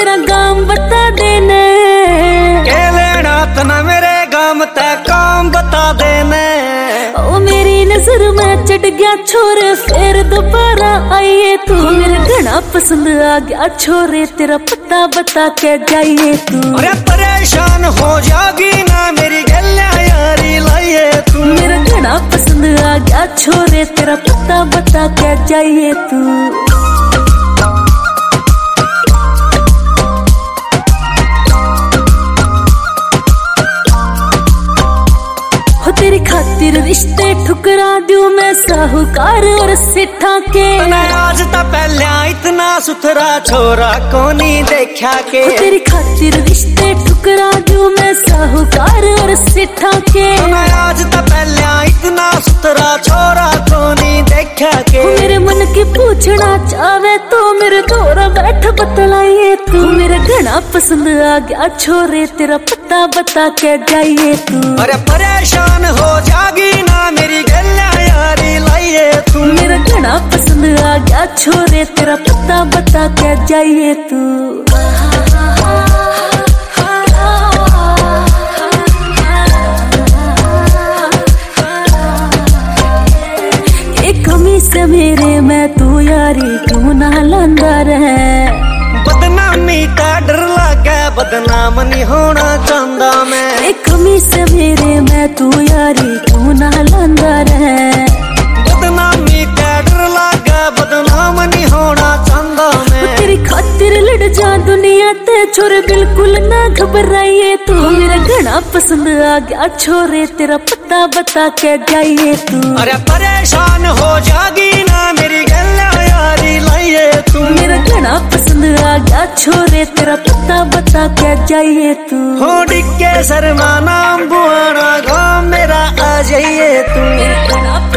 मेरा गांव बता देने, के लेना तना मेरे गांव ते काम बता देने। ओ मेरी नजर में चढ़ गया छोरे फिर दोबारा आइए तू, मेरा घना पसंद आ गया छोरे तेरा पता बता के जाइए तू। अरे परेशान हो जागी ना मेरी गल्ला यारी लाइए तू, मेरा घना पसंद आ गया छोरे तेरा पता बता के जाइए तू। तेरी खातिर रिश्ते ठुकरा दूं मैं साहूकार और सेठा के। आज तो पहले इतना सुथरा छोरा कोनी देखा के। तेरी खातिर रिश्ते ठुकरा दूं मैं साहूकार और सेठा के। आज तो पहले इतना सुथरा छोरा कोनी देखा के। मेरे मन की पूछना चाहे तो मेरे दौरा बैठ बतलाइए तू, मेरा घना पसंद आ गया छोरे तेरा पता बता के जाइए तू। अरे परेशान हो जागी ना मेरी गल्ला यारी लाइए तू, मेरा घना पसंद आ गया छोरे तेरा पता बता के जाइए तू। एक कमी से मेरे मैं तू यारी क्यों ना लांदा रहे, बदनामी का डर लगा बदनाम नहीं होना चाहता मैं। एक कमी से मेरे मैं तू यारी क्यों ना लांदा रहे, बदनामी का डर लगा बदनाम नहीं होना चाहता मैं। तेरी खातिर लड़ जा दुनिया ते छोरे बिल्कुल ना घबराइए तू, मेरा घना पसंद आ गया छोरे तेरा पता बता के जाइए तू। अरे परेशान हो जागी ना मेरी गल्ला यारी लाइए तू, मेरा घना पसंद आ गया छोरे तेरा पता बता के जाइए तू। हो डिक्के शर्मा नाम बुआना गाँव मेरा आ जाइए तू।